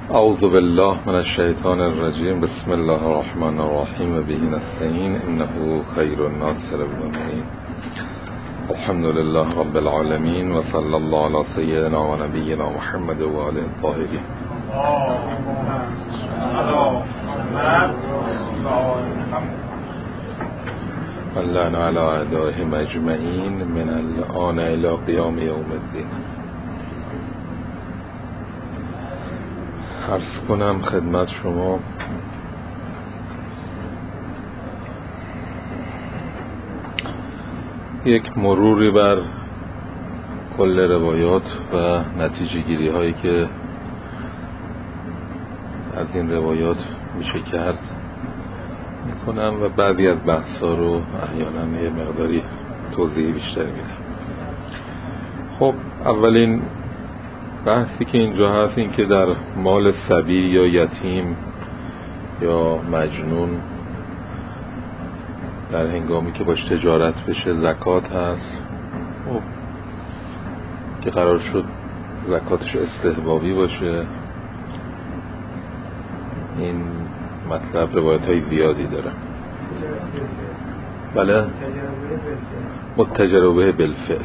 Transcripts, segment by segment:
اعوذ بالله من الشیطان الرجیم. بسم الله الرحمن الرحیم و به نستعین انه خیر الناصر المؤمنین. الحمد لله رب العالمین و صلی الله علی سیدنا و نبینا محمد و آله الطاهرین. واللعن علی اعدائهم اجمعین من الآن الی قیام یوم الدین. عرض کنم خدمت شما یک مروری بر کل روایات و نتیجه گیری هایی که از این روایات میشه کرد میکنم و بعضی از بحث ها رو احیانا یه مقداری توضیح بیشتر میدم. خب اولین بحثی که اینجا هست این که در مال صبی یا یتیم یا مجنون در هنگامی که باش تجارت بشه زکات هست. خب که قرار شد زکاتش استحبابی باشه. این مطلب روایت های زیادی داره. بله، متجر به بالفعل.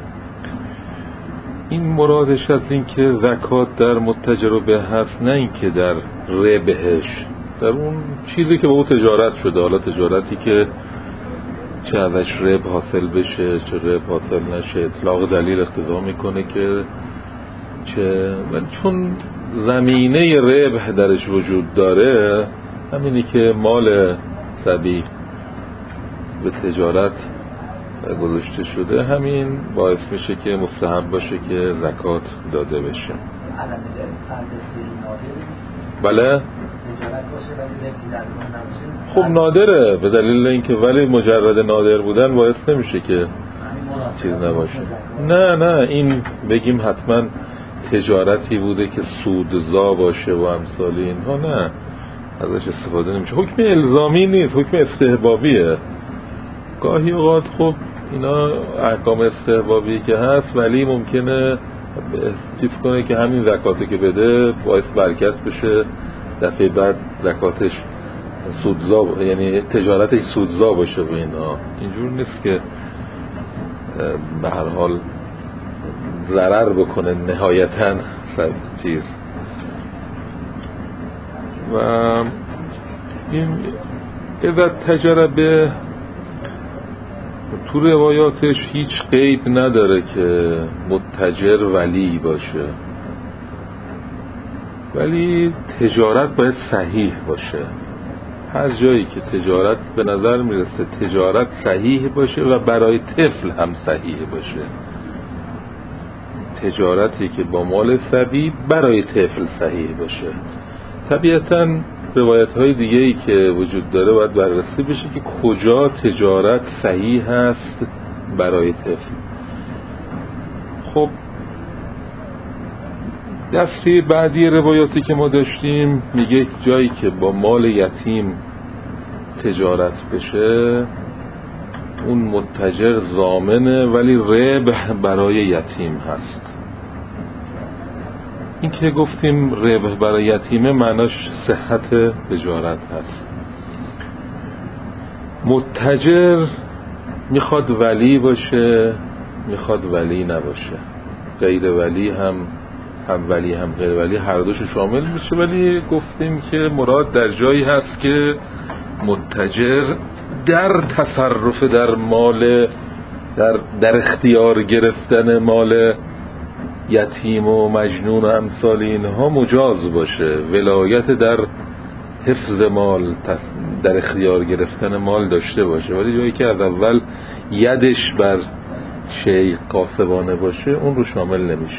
این مرادش از این که زکات در متجر به هست، نه این که در ربحش، در اون چیزی که با او تجارت شده. حالا تجارتی که چه ازش ربح حاصل بشه چه ربح حاصل نشه، اطلاق دلیل اقتضا میکنه که چه، ولی چون زمینه ربح درش وجود داره، همینی که مال صبی به تجارت گذاشته شده همین باعث میشه که مستحب باشه که زکات داده بشه. بله خب نادره، به دلیل اینکه ولی مجرد نادر بودن باعث نمیشه که چیز نباشه. نه این بگیم حتما تجارتی بوده که سودزا باشه و امثال اینها، نه ازش استفاده نمیشه. حکم الزامی نیست، حکم استحبابیه. گاهی اوقات خب اینا احکام استحبابی که هست ولی ممکنه چیز کنه که همین زکاتی که بده باعث برکت بشه، دفعه بعد زکاتش سودزا، یعنی تجارتش سودزا باشه و اینا. اینجور نیست که به هر حال ضرر بکنه نهایتاً چیز. و این اذا تجربه تو روایاتش هیچ قید نداره که متجر ولی باشه، ولی تجارت باید صحیح باشه. هر جایی که تجارت به نظر میرسه تجارت صحیح باشه و برای طفل هم صحیح باشه. تجارتی که با مال صبی برای طفل صحیح باشه. طبیعتاً روایت های دیگه ای که وجود داره باید بررسی بشه که کجا تجارت صحیح هست برای طفل. خب دسته بعدی روایاتی که ما داشتیم میگه جایی که با مال یتیم تجارت بشه اون متجر ضامنه ولی ربح برای یتیم هست. این که گفتیم ربح برای یتیمه معناش صحت تجارت هست. متجر میخواد ولی باشه میخواد ولی نباشه، غیر ولی هم ولی هم غیر ولی هر دوشو شامل میشه. ولی گفتیم که مراد در جایی هست که متجر در تصرف در مال، در اختیار گرفتن مال یتیم و مجنون و امثال اینها مجاز باشه، ولایت در حفظ مال، در اختیار گرفتن مال داشته باشه. ولی جایی که از اول یدش بر شیء قاصبانه باشه اون رو شامل نمیشه.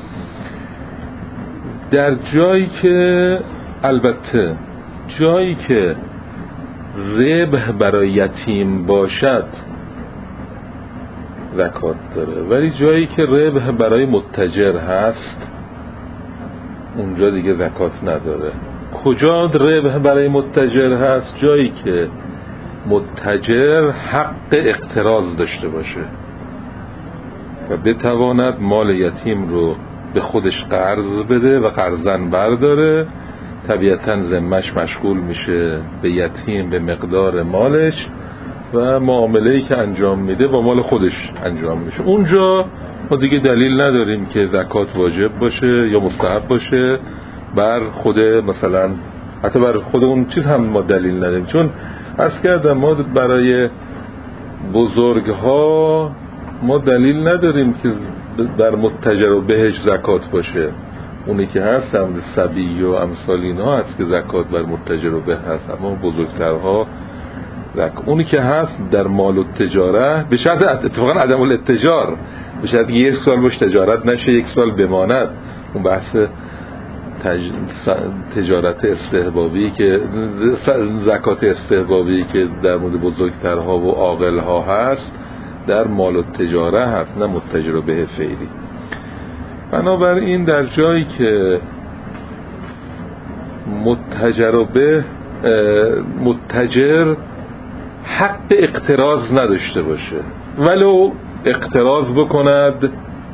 در جایی که البته جایی که ربح برای یتیم باشد زکات داره، ولی جایی که ربح برای متجر هست اونجا دیگه زکات نداره. کجا ربح برای متجر هست؟ جایی که متجر حق اقتراض داشته باشه و بتواند مال یتیم رو به خودش قرض بده و قرضن برداره، طبیعتاً ذمه‌اش مشغول میشه به یتیم به مقدار مالش و معامله‌ای که انجام میده با مال خودش انجام میشه. اونجا ما دیگه دلیل نداریم که زکات واجب باشه یا مستحب باشه بر خود، مثلا حتی بر خود اون چیز هم ما دلیل نداریم، چون عرض کردم ما برای بزرگها ما دلیل نداریم که در متجر بهش زکات باشه. اونی که هست هم سبی و امثال اینها هست که زکات بر متجر به هست، اما بزرگترها اونی که هست در مال و تجاره به شرط اتفاقا عدم الاتجار، به شرط که یک سال باش تجارت نشه یک سال بماند. اون بحث تجارت استحبابی که زکات استحبابی که در مورد بزرگترها و عاقلها هست در مال و تجاره هست، نه متجر به فعلی. بنابراین در جایی که متجر حق اقتراض نداشته باشه ولو اقتراض بکند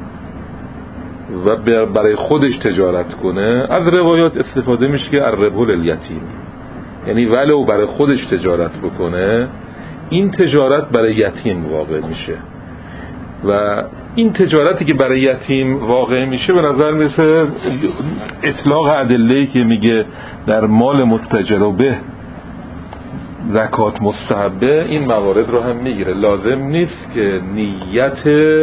و برای خودش تجارت کنه، از روایات استفاده میشه که الربح للیتیم، یعنی ولو برای خودش تجارت بکنه این تجارت برای یتیم واقع میشه و این تجارتی که برای یتیم واقع میشه به نظر میرسه اطلاق ادله‌ای که میگه در مال متجر به زکات مستحبه این موارد رو هم میگیره. لازم نیست که نیت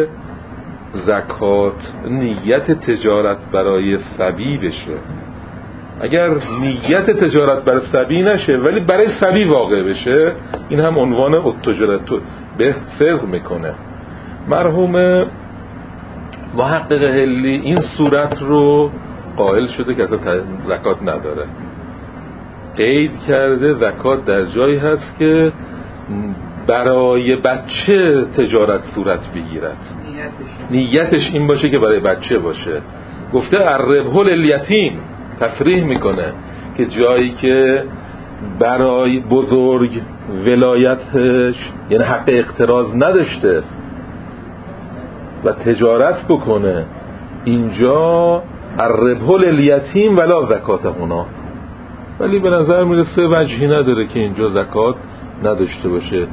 زکات نیت تجارت برای صبی بشه. اگر نیت تجارت برای صبی نشه ولی برای صبی واقع بشه، این هم عنوان التجارت به صدق میکنه. مرحوم محقق حلی این صورت رو قائل شده که اصلا زکات نداره، قید کرده زکات در جایی هست که برای بچه تجارت صورت بگیرد، نیتش این باشه که برای بچه باشه. گفته الربح للیتیم، تصریح میکنه که جایی که برای بزرگ ولایتش یعنی حق اقتراض نداشته و تجارت بکنه، اینجا الربح للیتیم ولا زکات هنا. ولی به نظر میرسه وجهی نداره که اینجا زکات نداشته باشه.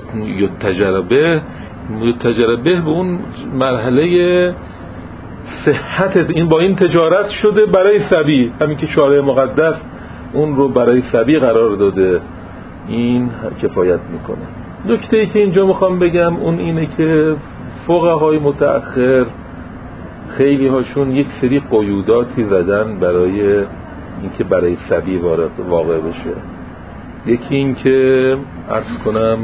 تجربه به اون مرحله صحت این با این تجارت شده برای صبی، همین که شارع مقدس اون رو برای صبی قرار داده، این کفایت میکنه. نکته‌ای که اینجا میخوام بگم اون اینه که فقهای متأخر خیلی هاشون یک سری قیوداتی زدن برای اینکه برای صبی واقع بشه. یکی این که عرض کنم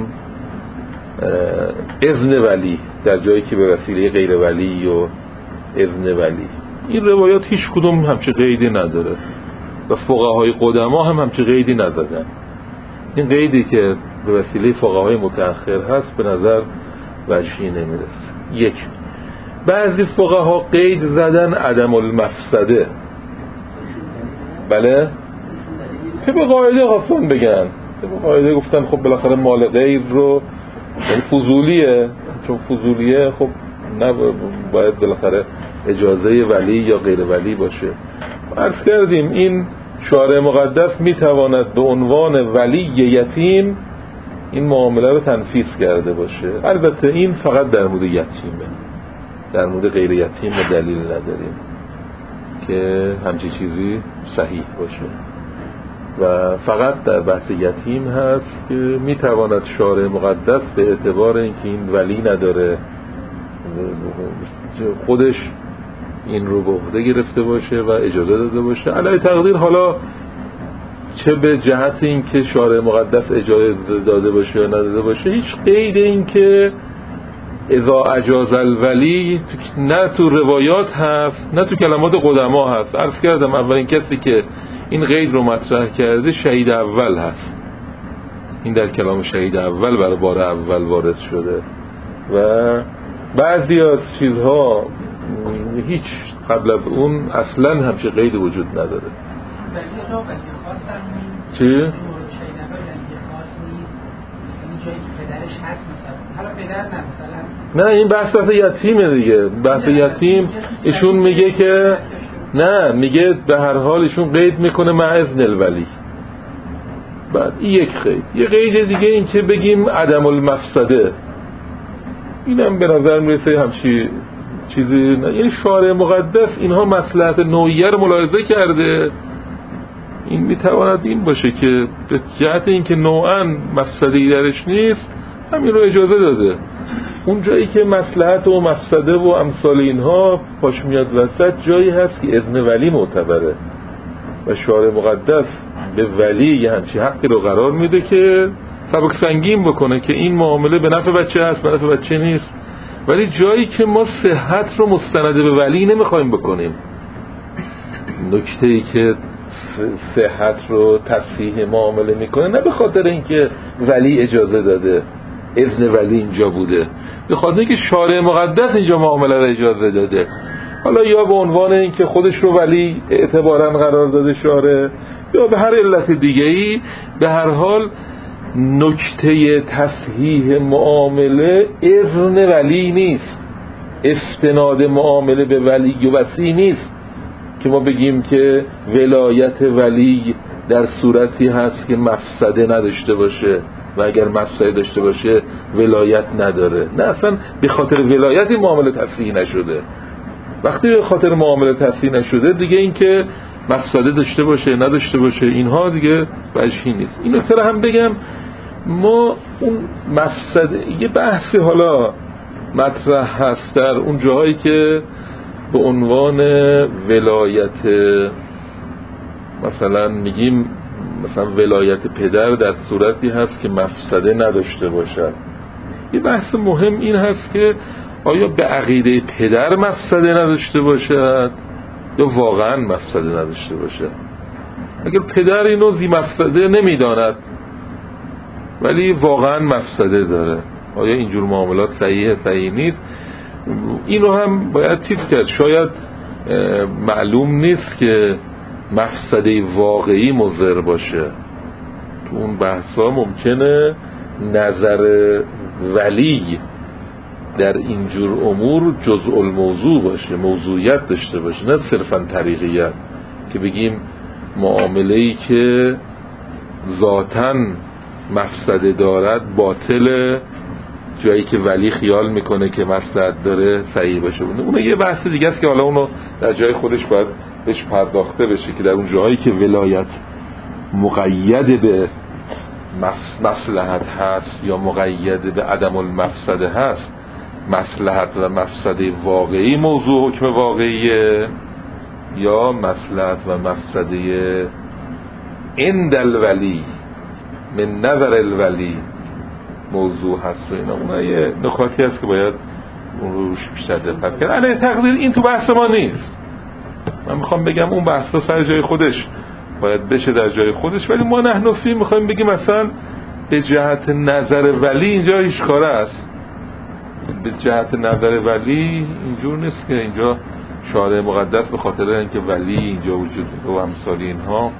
اذن ولی در جایی که به وسیله غیر ولی و اذن ولی، این روایات هیچ کدوم همچه قیدی نداره و فقهای قدما هم همچه قیدی نزدن. این قیدی که به وسیله فقهای متأخر هست به نظر وجهی نمیرسه. یک، بعضی فقها قید زدن عدم المفسده، بله که به قاعده خواستن بگن، به قاعده گفتن خب بالاخره مال غیر رو یعنی فضولیه، چون فضولیه خب باید بالاخره اجازه ولی یا غیر ولی باشه. عرض کردیم این شارع مقدس میتواند به عنوان ولی یتیم این معامله رو تنفیذ کرده باشه. البته این فقط در مورد یتیمه، در مورد غیر یتیم دلیل نداریم که همچی چیزی صحیح باشه و فقط در بحث یتیم هست که میتواند شارع مقدس به اعتبار اینکه این ولی نداره خودش این رو به عهده گرفته باشه و اجازه داده باشه. علی تقدیر حالا چه به جهت این که شارع مقدس اجازه داده باشه یا نداده باشه، هیچ قید این که اذا اجاز الولی نه تو روایات هست نه تو کلمات قدما هست. عرض کردم اولین کسی که این قید رو مطرح کرده شهید اول هست، این در کلام شهید اول برای بار اول وارد شده و بعضی از چیزها هیچ قبل از اون اصلا همچه قید وجود نداره. چی؟ هست مثلا حالا پدر نه مثلا نه این بحث یتیمه دیگه. بحث یتیم ایشون میگه که نه، میگه به هر حال ایشون قید میکنه مع اذن الولی. بعد این یک قید. یه قید دیگه این که بگیم عدم المفسده، اینم به نظر میرسه همچی چیزی نه. یعنی شارع مقدس اینها مصلحت نوعیه رو ملاحظه کرده، این میتواند این باشه که به جهت اینکه نوعاً مفسده‌ای درش نیست همین رو اجازه داده. اون جایی که مصلحت و مفسده و امثال اینها پاش میاد وسط جایی هست که اذن ولی معتبره و شارع مقدس به ولی یه همچی حقی رو قرار میده که سبک سنگین بکنه که این معامله به نفع بچه هست به نفع بچه نیست. ولی جایی که ما صحت رو مستند به ولی نمیخوایم بکنیم، نکته‌ای که صحت رو تصحیح معامله میکنه نه به خاطر اینکه ولی اجازه داده، اذن ولی اینجا بوده، به خاطر اینکه شارع مقدس اینجا معامله رو اجازه داده، حالا یا به عنوان اینکه خودش رو ولی اعتباراً قرار داده شارع، یا به هر علت دیگه‌ای، به هر حال نکته تصحیح معامله اذن ولی نیست، استناد معامله به ولی و وصی نیست که ما بگیم که ولایت ولی در صورتی هست که مفسده نداشته باشه و اگر مفسده داشته باشه ولایت نداره. نه، اصلا به خاطر ولایت این معامله تصحیح نشده. وقتی به خاطر معامله تصحیح نشده دیگه این که مفسده داشته باشه نداشته باشه اینها دیگه وجهی نیست. اینو سر هم بگم، ما اون مفسده یه بحثی حالا مطرح هست در اون جاهایی که به عنوان ولایت مثلا میگیم مثلا ولایت پدر در صورتی هست که مفسده نداشته باشد. یه بحث مهم این هست که آیا به عقیده پدر مفسده نداشته باشد یا واقعا مفسده نداشته باشد. اگر پدر اینو زی مفسده نمیداند ولی واقعا مفسده داره، آیا اینجور معاملات صحیح نیست؟ این رو هم باید چیز کرد. شاید معلوم نیست که مفسده واقعی مضر باشه. تو اون بحثا ممکنه نظر ولی در اینجور امور جزء الموضوع باشه، موضوعیت داشته باشه، نه صرفا طریقیت که بگیم معامله‌ای که ذاتاً مفسده دارد باطله، جایی که ولی خیال میکنه که مصلحت داره صحیح باشه. اون یه بحث دیگه است که حالا اونو در جای خودش باید بهش پرداخته بشه که در اون جایی که ولایت مقید به مصلحت هست یا مقید به عدم المفسده هست، مصلحت و مفسده واقعی موضوع حکم واقعیه یا مصلحت و مفسده عند الولی من نظر الولی موضوع هست و اینا. اون یه نکاتی هست که باید اون روش بیشتر دقت کرد. علی تقدیر این تو بحث ما نیست. من میخوام بگم اون بحثا سر جای خودش باید بشه در جای خودش، ولی ما نحنفی میخوایم بگیم مثلا به جهت نظر ولی اینجا هیچ کاره است. به جهت نظر ولی اینجور نیست که اینجا شارع مقدس به خاطر اینکه ولی اینجا وجود و امثال اینها.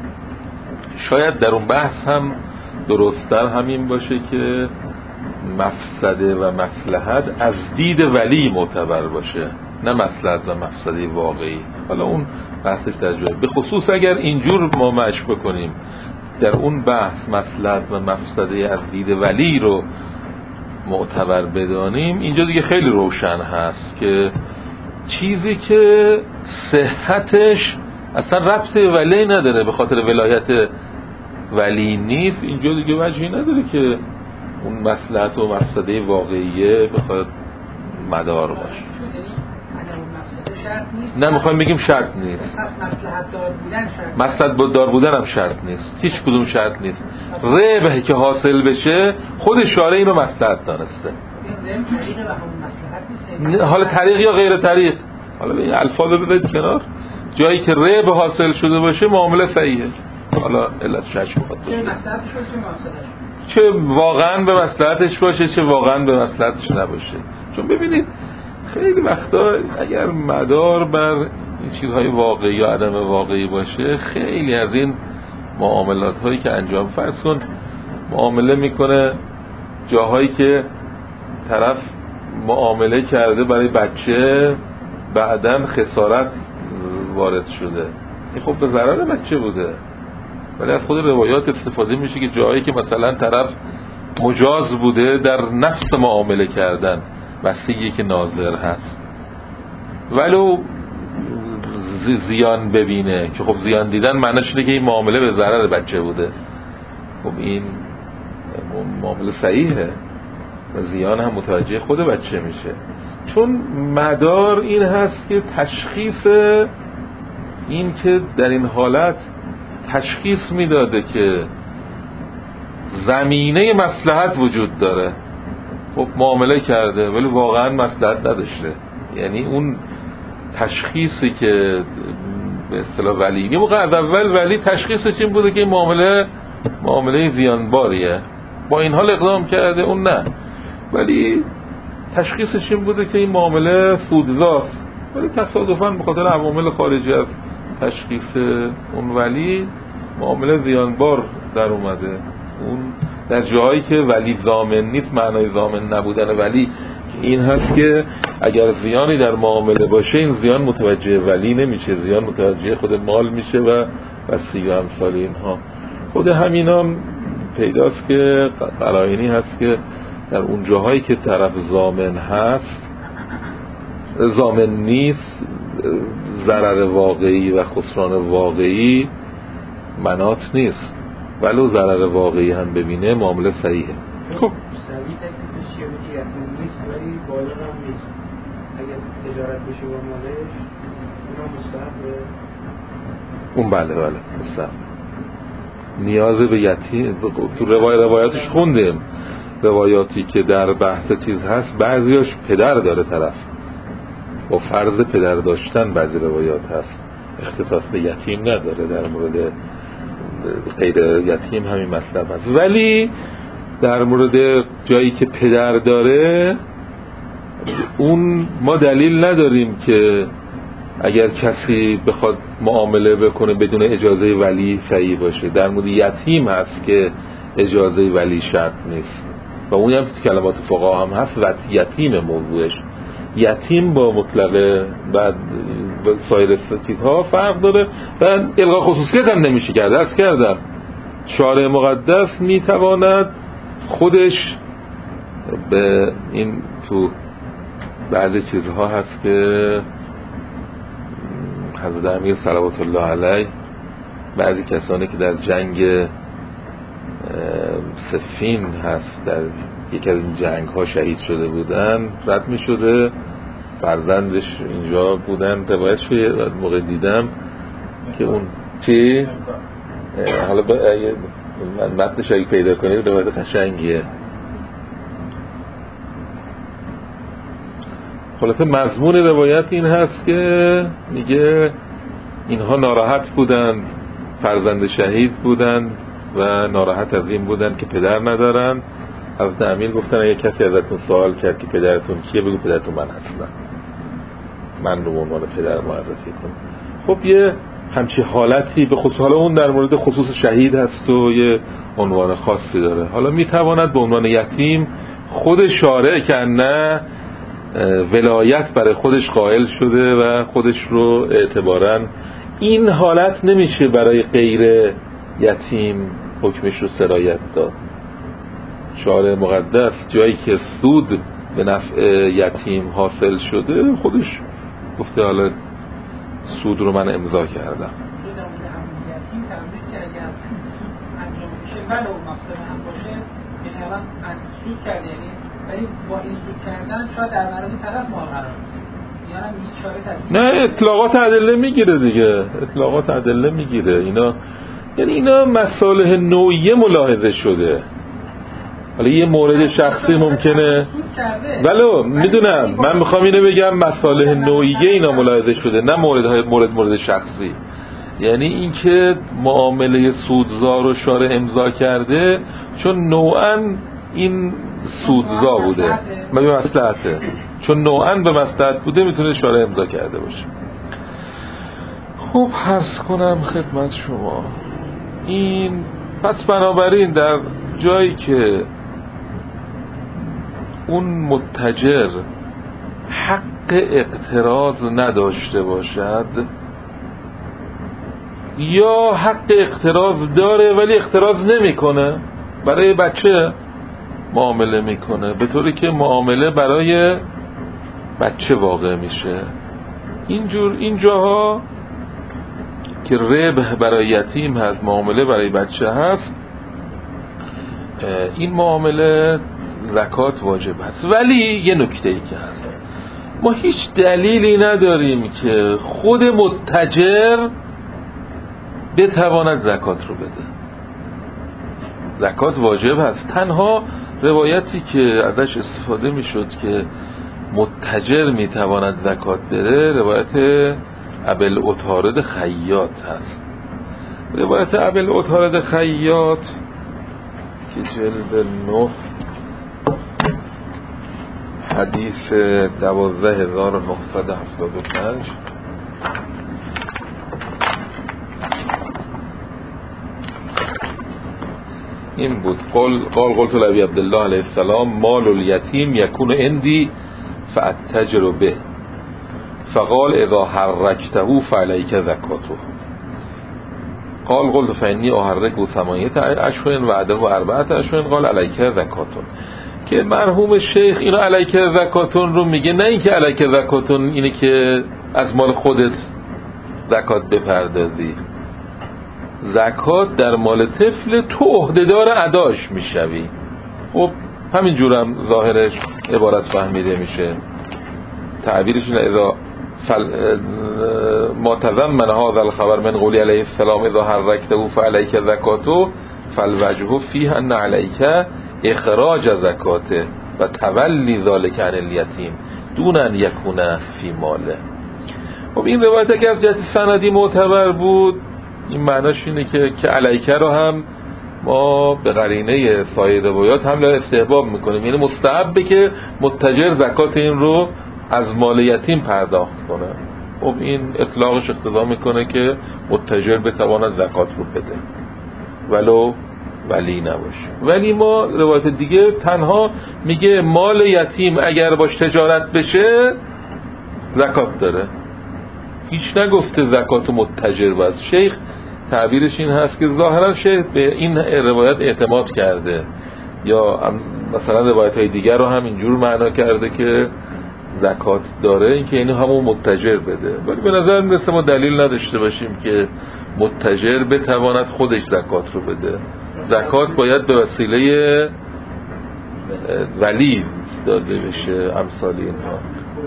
شاید در اون بحث هم درست‌تر همین باشه که مفسده و مصلحت از دید ولی معتبر باشه، نه مصلحت و مفسده واقعی. حالا اون بحثش در جای، به خصوص اگر اینجور ما مشق بکنیم در اون بحث مصلحت و مفسده از دید ولی رو معتبر بدانیم، اینجا دیگه خیلی روشن هست که چیزی که صحتش اصلا ربط به ولی نداره، به خاطر ولایت ولی نیست، اینجا دیگه وجهی نداره که اون مصلحت و مفسده واقعیه بخواد مدار باشه. نه میخوایم بگیم شرط نیست، مصلحت دار بودن هم شرط نیست، هیچ کدوم شرط نیست. ربح که حاصل بشه خود شارع اینو مصلحت دانسته، حالا طریق یا غیر طریق، حالا این الفاظ رو بذارید کنار. جایی که ربح حاصل شده باشه معامله صحیحه، حالا علت شش بخواد چه واقعا به مصلحتش باشه چه واقعا به مصلحتش نباشه. چون ببینید خیلی وقتا اگر مدار بر این چیزهای واقعی یا عدم واقعی باشه، خیلی از این معاملات هایی که انجام، فرض کن معامله میکنه جاهایی که طرف معامله کرده برای بچه بعدن خسارت وارد شده، این خب به ضرر بچه بوده. ولی از خود روایات استفاده میشه که جاهایی که مثلا طرف مجاز بوده در نفس معامله کردن، بستگی که ناظر هست ولو زیان ببینه، که خب زیان دیدن معنیش اینه که این معامله به ضرر بچه بوده، خب این معامله صحیحه و زیان هم متوجه خود بچه میشه. چون مدار این هست که تشخیص این که در این حالت تشخیص میداده که زمینه مصلحت وجود داره، خب معامله کرده ولی واقعا مصلحت نداشته، یعنی اون تشخیصی که به اصطلاح ولی یه موقع از اول ولی تشخیصش این بوده که این معامله زیانباریه، با این حال اقدام کرده اون نه، ولی تشخیصش این بوده که این معامله سودزاست، ولی تصادفاً به خاطر عوامل خارجی از تشخیص اون ولی معامله زیانبار در اومده. اون در جاهایی که ولی ضامن نیست، معنای ضامن نبودن ولی این هست که اگر زیانی در معامله باشه این زیان متوجه ولی نمیشه، زیان متوجه خود مال میشه و بستگی و امثال اینها. خود همینا پیداست که قرائنی هست که در اون جاهایی که طرف ضامن نیست، ضرر واقعی و خسران واقعی مناط نیست، ولو ضرر واقعی هم ببینه معامله صحیحه. خب ولی بالغ هم نیست، اگر تجارت بشه با مالش اونم مستحبه. اون بله مستحب. نیاز به یتیم تو روایاتش خوندیم، روایاتی که در بحث چیز هست بعضیاش پدر داره طرف با فرض پدر داشتن، بعضی روایات هست اختصاص به یتیم نداره، در مورد غیر یتیم همین مطلب هست، ولی در مورد جایی که پدر داره اون ما دلیل نداریم که اگر کسی بخواد معامله بکنه بدون اجازه ولی صحیح باشه. در مورد یتیم هست که اجازه ولی شرط نیست و اون هم کلمات فقها هم هست و یتیم موضوعش، یتیم با مطلقه و سایر چیزها فرق داره و الغا خصوصیت هم نمیشه کرد. از کردم شارع مقدس میتواند خودش به این تو بعضی چیزها هست که حضرت امیر صلوات الله علیه بعضی کسانی که در جنگ صفین هست، در یکی از این جنگ ها شهید شده بودن، رد می شده فرزندش اینجا بودن، روایت شده موقع دیدم که اون چی حالا متنش اگه پیدا کنید روایت قشنگیه. خلاصه مضمون روایت این هست که میگه اینها ناراحت بودند، فرزند شهید بودند و ناراحت از این بودند که پدر ندارن. حضرت امیر گفتن اگه کسی ازتون سوال کرد که پدرتون کیه بگو پدرتون من هستم، من رو عنوان پدر معرفی کن. خب یه همچی حالتی به خصوص، حالا اون در مورد خصوص شهید هست و یه عنوان خاصی داره. حالا میتواند به عنوان یتیم خود شارع که نه ولایت برای خودش قائل شده و خودش رو اعتباراً این حالت نمیشه برای غیر یتیم حکمش رو سرایت داد. شارع مقدس جایی که سود به نفع یتیم حاصل شده خودش گفته حالا سود رو من امضا کردم. ولو مقصد هم باشه، یعنی الان سود کرده، یعنی ولی با این سود کردن شاید در معرض طرف ما قرار نه اطلاقات ادله میگیره دیگه، اطلاقات ادله میگیره اینا، یعنی اینا مصالح نوعیه ملاحظه شده. حالا یه مورد شخصی ممکنه، ولو میدونم من میخوام اینو بگم مصالح نوعیه اینا ملاحظه شده، نه مورد شخصی. یعنی این که معامله سودزا رو شارع امضا کرده چون نوعاً این سودزا بوده، به مصلحته، چون نوعاً به مصلحت بوده میتونه شارع امضا کرده باشه. خوب عرض کنم خدمت شما این پس بنابراین در جایی که اون متجر حق اقتراض نداشته باشد یا حق اقتراض داره ولی اقتراض نمیکنه، برای بچه معامله میکنه به طوری که معامله برای بچه واقع میشه. این جاها که ربح برای یتیم هست، معامله برای بچه هست، این معامله زکات واجب هست. ولی یه نکته ای که هست، ما هیچ دلیلی نداریم که خود متجر بتواند زکات رو بده. زکات واجب هست. تنها روایتی که ازش استفاده میشد که متجر میتواند زکات بده روایت ابوالعطارد خیاط هست. روایت ابوالعطارد خیاط که جلد 9 حدیث 12975 این بود. قال قلت لأبي عبدالله علیه السلام مال الیتیم یکون عندی فاتجر به فقال اذا حرکته فعلیک زکاته. قال قلت فإنی احرکه 8 اشهر وعده 4 اشهر قال علیک زکاته. که مرحوم شیخ اینو علیک زکاتون رو میگه، نه اینکه علیک زکاتون اینه که از مال خودت زکات بپردازی. زکات در مال طفل تو عهدهدار اداش میشوی. خب همین جورم ظاهرش عبارت فهمیده میشه. تعبیرش اینه اذا ما تضمن هذا الخبر من قولی علیه السلام اذا حرکته فعلیک زکاته فالوجه فیه ان علیک اخراج زکاته و تولی ذلک عن الیتیم دون ان یکون فی ماله. خب این روایت که از جهت سندی معتبر بود، این معناش اینه که علیکه رو هم ما به قرینه سایر روایات هم استحباب میکنیم، یعنی مستحبه که متجر زکات این رو از مال یتیم پرداخت کنه. خب این اطلاقش اقتضا میکنه که متجر بتواند زکات رو بده ولو ولی نباشه. ولی ما روایت دیگه تنها میگه مال یتیم اگر باش تجارت بشه زکات داره، هیچ نگفته زکات متجر باز. شیخ تعبیرش این هست که ظاهرا شیخ به این روایت اعتماد کرده یا مثلا روایت های دیگر رو هم اینجور معنا کرده که زکات داره، این که یعنی همون متجر بده. ولی به نظر میرسه ما دلیل نداشته باشیم که متجر بتواند خودش زکات رو بده. زکات باید به وسیله ولی داده بشه امثال اینها.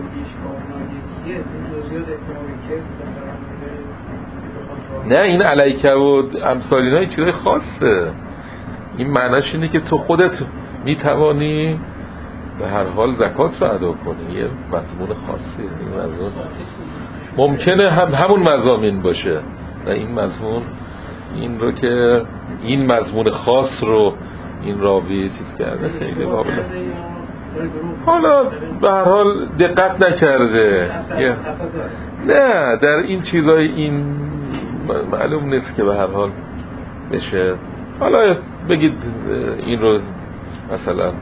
نه این علیکه و امثال اینها چیزای خاصه. این معناش اینه که تو خودت میتوانی به هر حال زکات رو ادا کنی. یه مضمون خاصیه. این مضمون ممکنه همون مضامین باشه و این مضمون این رو که این مضمون خاص رو این راوی چیز کرده خیلی قابله. حالا به هر حال دقت نکرده. نه در این چیزای این معلوم نیست که به هر حال بشه. حالا بگید این رو مثلا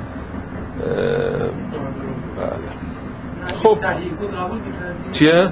خب چیه؟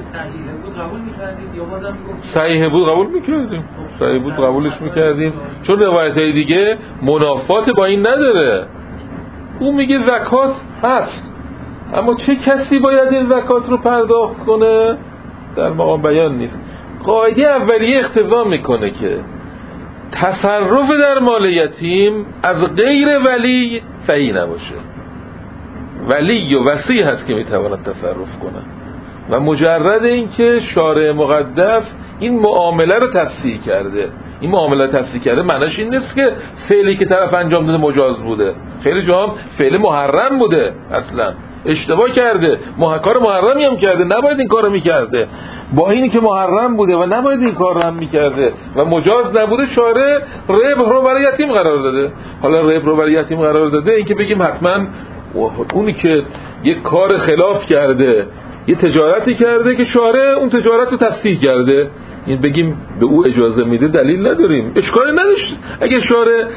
صحیح بود قبول میکردیم. صحیح بود قبولش میکردیم چون روایت های دیگه منافات با این نداره. اون میگه زکات هست اما چه کسی باید این زکات رو پرداخت کنه در مقام بیان نیست. قاعده اولیه اقتضا میکنه که تصرف در مال یتیم از غیر ولی صحیح نباشه. ولی و وصی هست که میتواند تصرف کنه و مجرد این که شارع مقدس این معامله رو تفسیح کرده. این معامله تفسیح کرده معناش این نیست که فعلی که طرف انجام داده مجاز بوده. خیلی جا هم فعل محرم بوده، اصلا اشتباه کرده، کار محرمی هم کرده، نباید این کارو میکرده. با اینی که محرم بوده و نباید این کار رو هم میکرده و مجاز نبوده، شارع ربح رو برای یتیم قرار داده. حالا ربح رو برای یتیم قرار داده، این که بگیم حتما اونی که یک کار خلاف کرده، یه تجارتی کرده که شارع اون تجارت رو تفسیح کرده، این بگیم به او اجازه میده، دلیل نداریم. اشکالی نداشت اگه شارع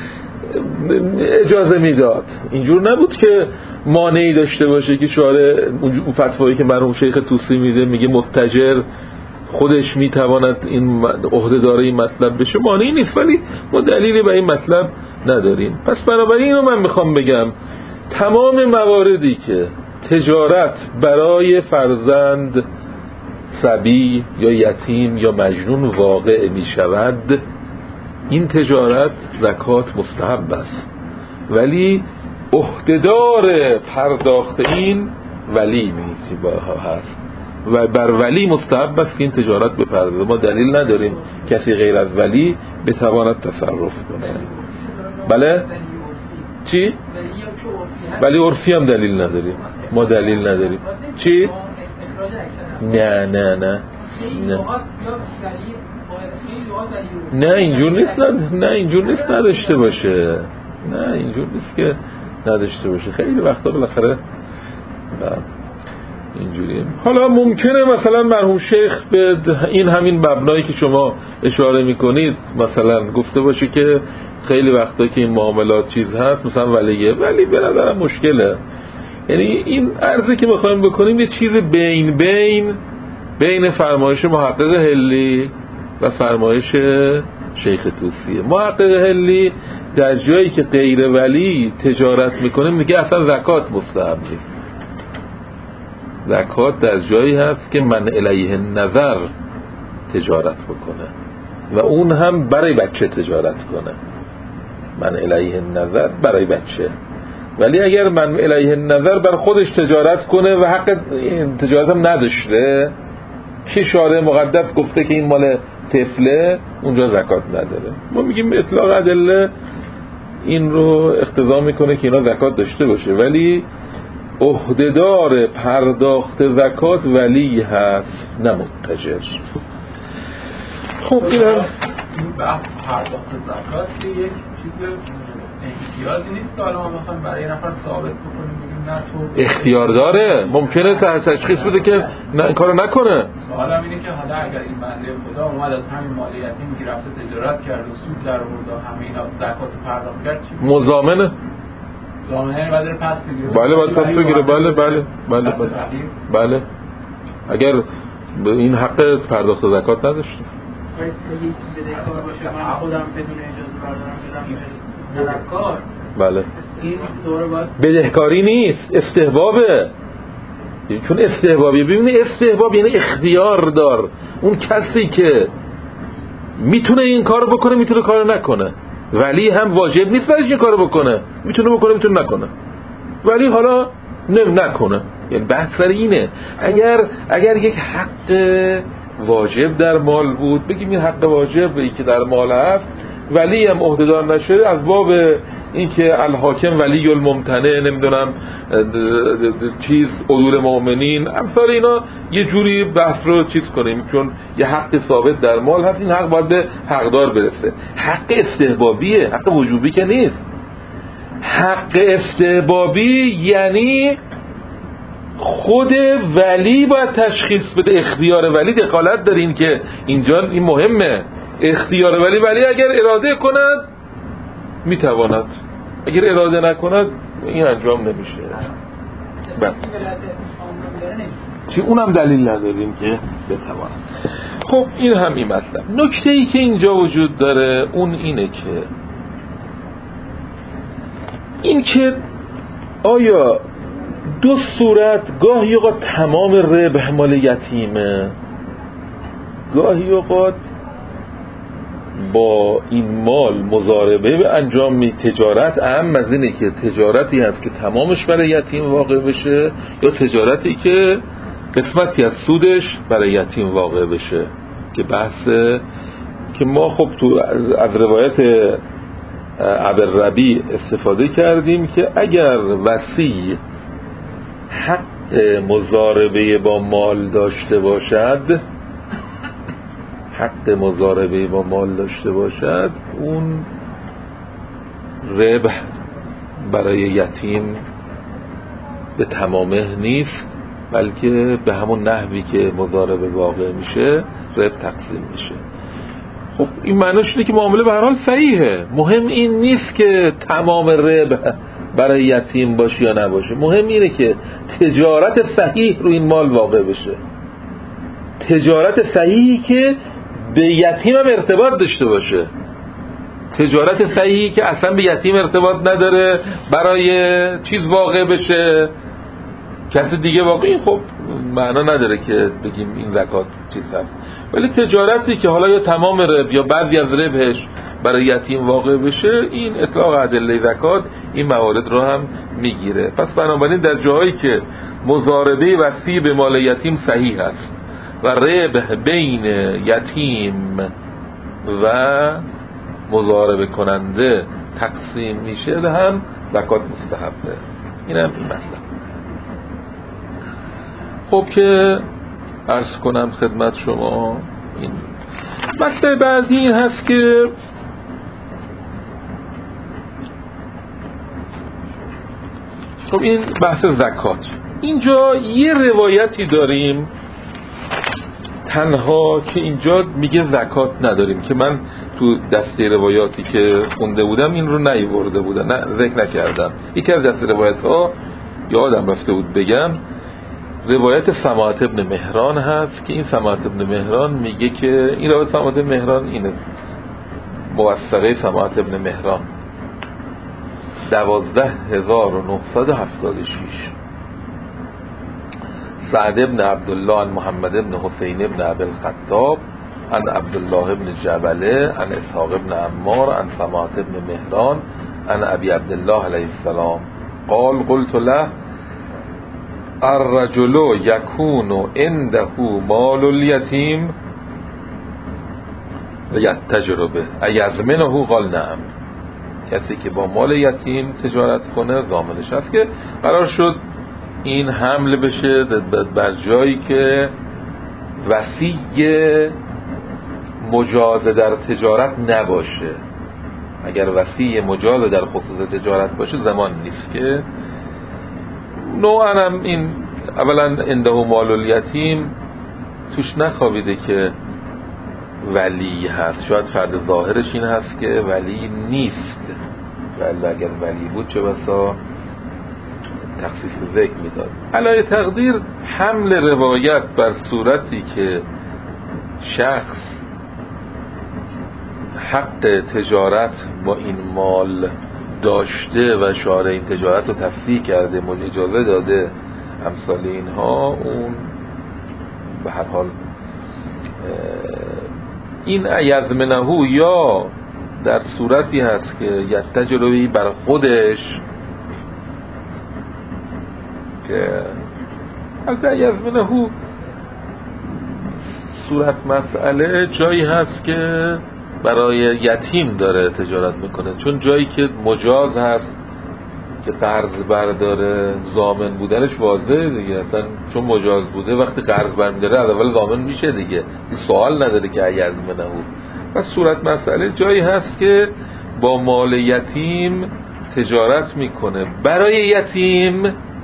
اجازه میداد. اینجور نبود که مانعی داشته باشه که شارع اون فتوایی که مرحوم شیخ طوسی میده میگه متجر خودش میتواند این عهده‌دار این مطلب بشه، مانعی نیست، ولی ما دلیلی به این مطلب نداریم. پس بنابراین اینو من میخوام بگم تمام مواردی که تجارت برای فرزند صبی یا یتیم یا مجنون واقع میشود، این تجارت زکات مستحب است، ولی عهده‌دار پرداخت این ولی هست و بر ولی مستحب است که این تجارت بپردازه. ما دلیل نداریم کسی غیر از ولی بتواند تصرف کنه. بله؟ چی؟ ولی عرفی هم دلیل نداریم، ما دلیل نداریم. چی؟ نه نه نه نه اینجور نیست، نه اینجور نیست نداشته باشه، نه اینجور نیست که نداشته باشه. خیلی وقتا بالاخره اینجوریه. حالا ممکنه مثلا مرحوم شیخ به این همین مبنایی که شما اشاره میکنید مثلا گفته باشه که خیلی وقتا که این معاملات چیز هست مثلا ولیه، ولی به نظرم مشکله. یعنی این عرضی که میخوایم بکنیم یه چیز بین فرمایش محقق حلی و فرمایش شیخ طوسیه. محقق حلی در جایی که غیر ولی تجارت میکنه میگه اصلا زکات مستحب نیست. زکات در جایی هست که من الیه نظر تجارت بکنه و اون هم برای بچه تجارت کنه، من الیه نظر برای بچه. ولی اگر من الیه نظر بر خودش تجارت کنه و حق تجارت هم نداشته که شارع مقدس گفته که این مال طفله، اونجا زکات نداره. ما میگیم اطلاق ادله این رو اقتضا میکنه که اینا زکات داشته باشه، ولی عهده‌دار پرداخت زکات ولی هست نه متجر. خب این هم بحث پرداخت زکات که یک چیز احتیاجی نیست که حالا ما بخوایم برای یه نفر ثابت بکنیم بگیم نه تو اختیار داره، ممکنه تشخیص بده که نه این کارو نکنه. سوالم اینه که حالا اگر این بنده خدا اومد از همین مال یتیم که رفته تجارت کرد و سود در آورد و همه اینا زکات پرداخت کرد چی؟ مضامنه. ضامنه بعد پس بگیره. بله بعد پس بگیره. بله اگر این حق پرداخت زکات نداشته. خودم بدون اجازه بردارم بدم کار. بله. بدهکاری نیست، استحبابه. چون استحبابیه. ببینید استحباب یعنی اختیار دار. اون کسی که میتونه این کارو بکنه میتونه کارو نکنه. ولی هم واجب نیست برایش این کارو بکنه. میتونه بکنه میتونه نکنه. ولی حالا نکنه. یعنی بحث سر اینه. اگر یک حق واجب در مال بود، بگیم این حق واجبی که در مال هست ولی هم عهده‌دار نشه، از باب این که الحاکم ولی الممتنع نمیدونم چیز عدول مؤمنین امثال اینا یه جوری بحث رو چیز کنیم، چون یه حق ثابت در مال هست، این حق باید به حقدار برسه. حق استحبابیه، حق وجوبی که نیست. حق استحبابی یعنی خود ولی باید تشخیص بده، اختیار ولی دخالت در این که اینجا این مهمه. اختیار ولی اگر اراده کند میتواند، اگر اراده نکند این انجام نمیشه. بس چی اونم دلیل نداریم که بتواند. خب این هم این مطلب. نکته ای که اینجا وجود داره اون اینه که آیا دو صورت، گاهی اوقات تمام ربح مال یتیمه، گاهی اوقات با این مال مضاربه انجام می تجارت اهم از اینه که تجارتی هست که تمامش برای یتیم واقع بشه یا تجارتی که قسمتی از سودش برای یتیم واقع بشه، که بحث که ما خب تو از روایت ابوالربیع استفاده کردیم که اگر وصی حق مضاربه با مال داشته باشد، حق مضاربه با مال داشته باشد، اون ربح برای یتیم به تمامه نیست، بلکه به همون نحوی که مضاربه واقع میشه ربح تقسیم میشه. خب این معنیش اینه که معامله به هر حال صحیحه. مهم این نیست که تمام ربح برای یتیم باشه یا نباشه، مهم اینه که تجارت صحیح رو این مال واقع بشه، تجارت صحیحی که به یتیم هم ارتباط داشته باشه، تجارت صحیحی که اصلا به یتیم ارتباط نداره برای چیز واقع بشه کسی دیگه واقعی، خب معنا نداره که بگیم این زکات چیز هست. ولی تجارتی که حالا یا تمام ربح یا بعضی از ربحش برای یتیم واقع بشه، این اطلاق ادله زکات این موارد رو هم میگیره. پس بنابراین در جاهایی که مضاربه وصی به مال یتیم صحیح است و ربح بین یتیم و مضاربه کننده تقسیم میشه هم زکات مستحبه. این هم این مطلب. خب که عرض کنم خدمت شما این مطلب بعدی این هست که خب این بحث زکات. اینجا یه روایتی داریم تنها که اینجا میگه زکات نداریم، که من تو دسته روایاتی که خونده بودم این رو نیاورده بودم، نه ذکر نکردم. یکی از دسته روایت ها یادم رفته بود بگم، روایت سماعت ابن مهران هست که این سماعت ابن مهران میگه که این روایت سماعت ابن مهران اینه، موثقه سماعت ابن مهران 12976 سعد ابن عبدالله عن محمد ابن حسین ابن ابی الخطاب عن عبدالله ابن جبله عن اسحاق ابن عمار عن سماعت ابن مهران عن ابی عبدالله علیه السلام قال قلت له الرجل یکون عنده مال الیتیم و یتجر به ایضمنه قال نعم. کسی که با مال یتیم تجارت کنه ضامنش هست که قرار شد این حمل بشه بر جایی که وصی مجاز در تجارت نباشه. اگر وصی مجاز در خصوص تجارت باشه زمان نیست که نوعا هم این اولا عنده مال الیتیم توش نخوابیده که ولی هست، شاید فرد ظاهرش این هست که ولی نیست، ولی اگر ولی بود چه بسا تخصیص ذکر میداد. علای تقدیر حمل روایت بر صورتی که شخص حق تجارت با این مال داشته و شارع این تجارت رو تصدیق کرده، اجازه داده، امثال اینها، اون به هر حال این یضمنه یا در صورتی هست که یتجروی بر خودش، که از یضمنه صورت مسئله جایی هست که برای یتیم داره تجارت میکنه، چون جایی که مجاز هست که قرض برداره ضامن بودنش واضحه دیگه، اصلا چون مجاز بوده وقتی قرض برمیداره از اول ضامن میشه دیگه، این سوال نداره که یضمنه. پس صورت مسئله جایی هست که با مال یتیم تجارت میکنه برای یتیم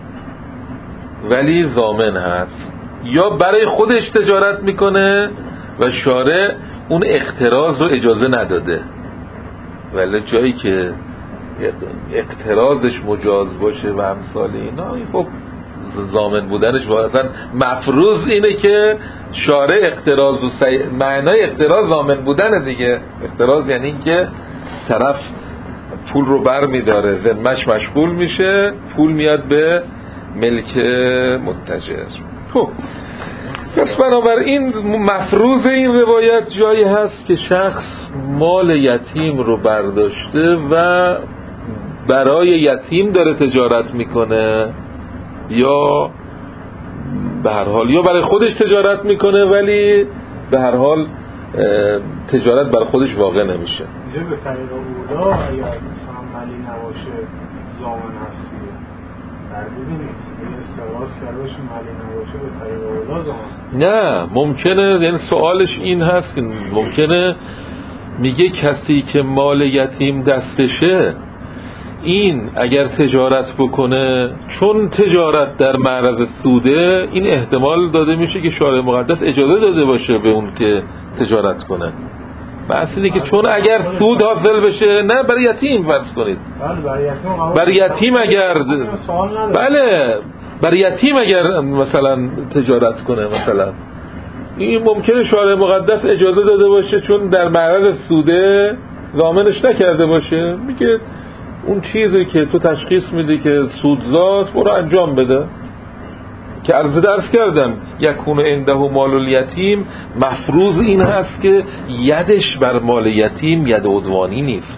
ولی ضامن هست، یا برای خودش تجارت میکنه و شارع اون اقتراض رو اجازه نداده، ولی جایی که اقتراضش مجاز باشه و امثال اینا، خب ضامن بودنش واقعا مفروض اینه که شارع اقتراض و معنای اقتراض ضامن بودن دیگه. اقتراض یعنی این که طرف پول رو بر میداره، ذمه‌اش مشغول میشه، پول میاد به ملک متجر. خب پس بنابراین مفروض این روایت جایی هست که شخص مال یتیم رو برداشته و برای یتیم داره تجارت میکنه، یا به هر حال یا برای خودش تجارت میکنه ولی به هر حال تجارت برای خودش واقع نمیشه. میگه به طریق اولا اگر مثلا مالی نباشه ضامن هست دیگه، تردیدی نیست. استراز کردش مالی نباشه به طریق اولا ضامن. نه ممکنه، یعنی سوالش این هست که ممکنه میگه کسی که مال یتیم دستشه این اگر تجارت بکنه، چون تجارت در معرض سوده، این احتمال داده میشه که شارع مقدس اجازه داده باشه به اون که تجارت کنه. بحث اینه که چون اگر سود حاصل بشه، نه برای یتیم فرض کنید، برای یتیم اگر بله برای یتیم اگر مثلا تجارت کنه، مثلا این ممکنه شارع مقدس اجازه داده باشه چون در معرض سوده ضامنش نکرده باشه، میگه اون چیزی که تو تشخیص میدی که سودزاست برو انجام بده. که درس کردم یکون عنده مال الیتیم، مفروض این هست که یدش بر مال یتیم ید عدوانی نیست،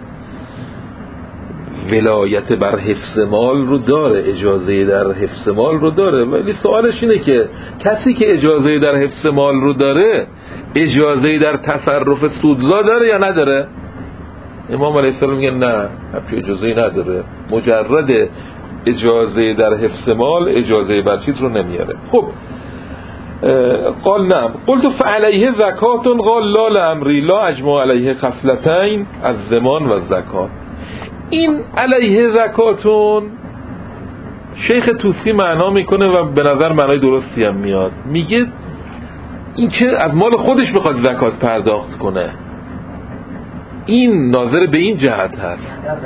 ولایت بر حفظ مال رو داره، اجازه در حفظ مال رو داره. ولی سوالش اینه که کسی که اجازه در حفظ مال رو داره اجازه در تصرف سودزا داره یا نداره؟ امام علیه السلام میگه نه، همچین اجازه نداره. مجرد اجازه در حفظ مال اجازه بر چیز رو نمیاره. خب قال نعم قلت فعلیه زکات قال لا لامری لا اجمع علیه خصلتین الضمان و زکات. این علیه زکاتون شیخ طوسی معنا میکنه و به نظر معنای درستی هم میاد. میگه این که از مال خودش بخواد زکات پرداخت کنه، این ناظر به این جهت هست.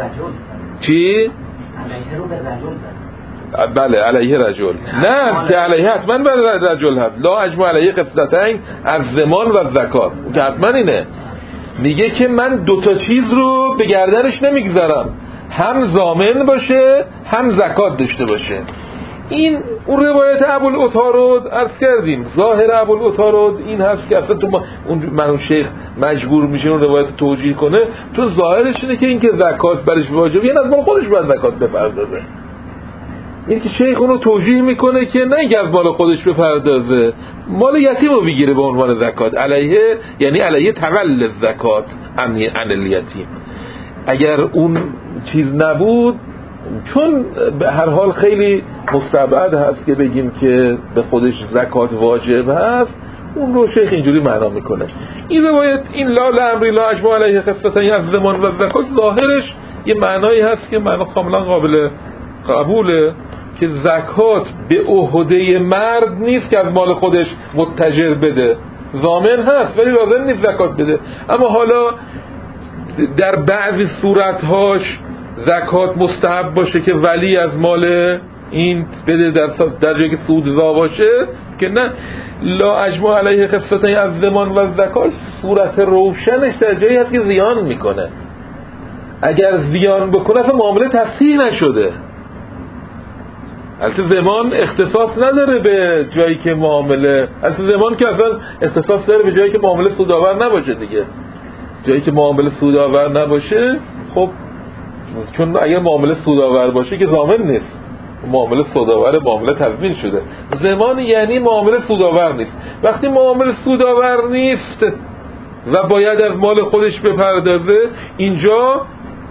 چی؟ علیه رو به رجل. بله علیه رجل، نه که علیه حتما بر رجل هست. لا اجمع علیه قسطتین از ضمان و زکات، که حتما اینه. میگه که من دوتا چیز رو به گردنش نمیگذارم، هم ضامن باشه هم زکات داشته باشه. این اون روایت ابوالعطارد عرض کردیم، ظاهر ابوالعطارد این هست که اصلا تو اون شیخ مجبور میشه اون روایت توجیه کنه، چون ظاهرش اینه که این که زکات برش واجبه، یعنی از مال خودش باید زکات بپردازه. این که شیخ اونو توجیه میکنه که نه اینکه از مال خودش بپردازه، مال یتیم رو بگیره به عنوان زکات. علیه یعنی علیه تقل زکات عن الیتیم. اگر اون چیز نبود، چون به هر حال خیلی مستبعد هست که بگیم که به خودش زکات واجب هست، اون رو شیخ اینجوری معنا میکنه. این روایت این لا لامری لا اجمع علیه خصلتین از ضمان و زکات ظاهرش یه معنایی هست که معنا کاملا قابل قبوله، که زکات به عهده مرد نیست که از مال خودش متجر بده، ضامن هست ولی لازم نیست زکات بده. اما حالا در بعضی صورتهاش زکات مستحب باشه که ولی از مال این بده در جایی که سودزا باشه، که نه لا اجمع علیه خصلتین از ضمان و زکات صورت روشنش در جایی هست که زیان میکنه. اگر زیان بکنه اصلا معامله تصحیح نشده. البته ضمان اختصاص نداره به جایی که معامله، البته ضمان که اصلا اختصاص داره به جایی که معامله سودآور نباشه دیگه. جایی که معامله سودآور نباشه، خب چون اگر معامله سودآور باشه که ضامن نیست، معامله سودآور، معامله تضمین شده. ضمان یعنی معامله سودآور نیست. وقتی معامله سودآور نیست و باید از مال خودش بپردازه، اینجا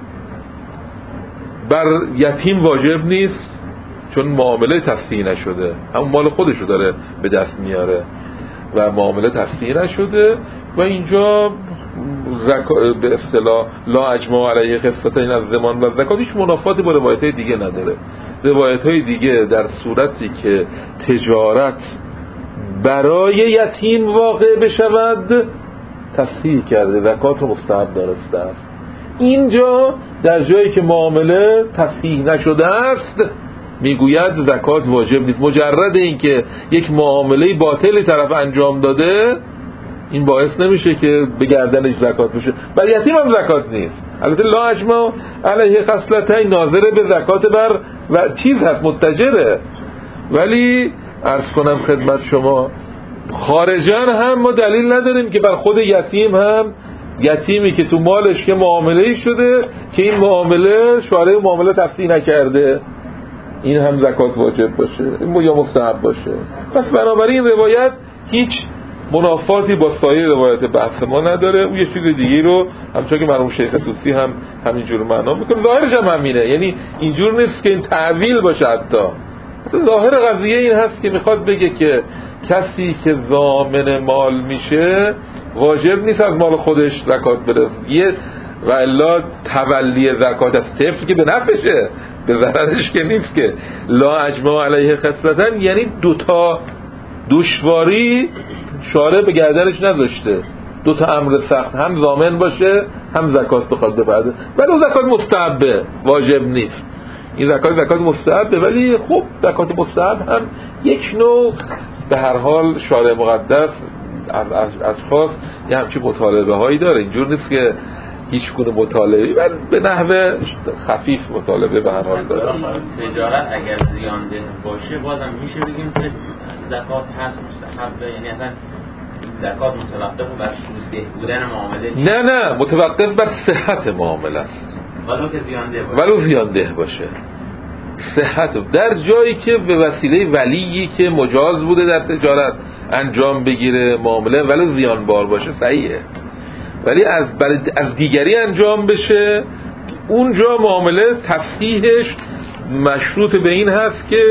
بر یتیم واجب نیست چون معامله تصحیح نشده، همون مال خودشو داره به دست میاره و معامله تصحیح نشده. و اینجا به اصطلاح لا اجمع علیه قسطتین از ضمان و زکات هیچ منافاتی با روایت‌های دیگه نداره. روایت‌های دیگه در صورتی که تجارت برای یتیم واقع بشود تصحیح کرده، زکات رو مستحب دانسته است. اینجا در جایی که معامله تصحیح نشده است میگوید زکات واجب نیست. مجرد این که یک معامله باطلی طرف انجام داده این باعث نمیشه که به گردنش زکات بشه. بر یتیم هم زکات نیست. البته لا اجمع علیه خصلتین ناظر به زکات بر و چیز هست، متجره. ولی عرض کنم خدمت شما خارجاً هم ما دلیل نداریم که بر خود یتیم هم، یتیمی که تو مالش که معامله‌ای شده که این معامله شارع معامله تصحیح نکرده، این هم زکات واجب باشه یا مستحب باشه. پس بنابراین روایت هیچ منافاتی با سایر روایت بحث ما نداره. اون یه چیز دیگه رو همچون که مرحوم شیخ طوسی هم همینجور معنا میکنه، ظاهرش هم همینه، یعنی اینجور نیست که این تعویل باشه. حتی ظاهر قضیه این هست که میخواد بگه که کسی که ضامن مال میشه واجب نیست از مال خودش زکات بده، و الا تولی زکات از طفل که به نفعشه، به ضررش که نیست. که لا اجمع علیه خصلتین یعنی دوتا دشواری شارع به گردنش نذاشته، دو تا امر سخت، هم ضامن باشه هم زکات بخواد بپرده. ولی اون زکات مستحبه، واجب نیست. این زکات مستحبه، ولی خب زکات مستحب هم یک نوع به هر حال شارع مقدس از خاص یه همچین مطالبه هایی داره. اینجور نیست که هیچ گونه مطالبه، ولی به نحوه خفیف مطالبه به هر حال داره. تجارت اگر زیانده باشه بازم میشه بگیم که زکات هست مستحبه، یعنی اصلا زکات متوقف بر سودده بودن معامله؟ نه متوقف بر صحت معامله است. ولو زیانده باشه صحت در جایی که به وسیله ولیی که مجاز بوده در تجارت انجام بگیره معامله ولو زیانبار باشه صحیحه، ولی از دیگری انجام بشه اونجا معامله تصحیحش مشروط به این هست که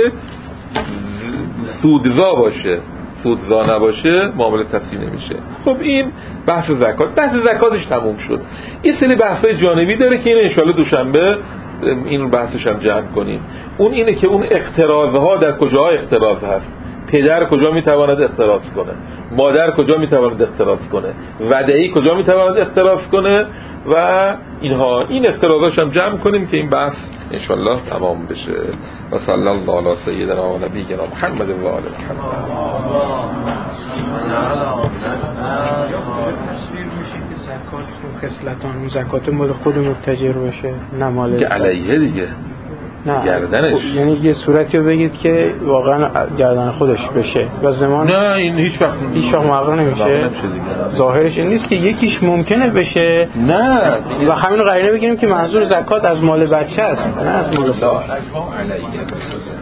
سودزا باشه. سودزا نباشه معامله تصحیح نمیشه. خب این بحث زکاتش تموم شد. یه سری بحثای جانبی داره که این انشالله دوشنبه این بحثش هم جمع کنیم. اون اینه که اون اقتراضها در کجاها اقتراض هست، پدر کجا میتواند اقتراض کنه، مادر کجا میتواند اقتراض کنه، ودعی کجا میتواند اقتراض کنه و اینها. این اقتراضاش هم جمع کنیم که این بحث انشالله تمام بشه. و صلی الله علی سیدنا و نبینا محمد و آل محمد. خصلتان زکات مال خود متجر باشه نه مال علیه دیگه، نه گردنش، یعنی یه صورتی رو بگید که واقعا گردن خودش بشه و زمان نه این هیچ وقت موقع نمیشه. ظاهرش این نیست که یکیش ممکنه بشه، نه و همین رو قرینه بگیریم که منظور زکات از مال بچه است نه از مال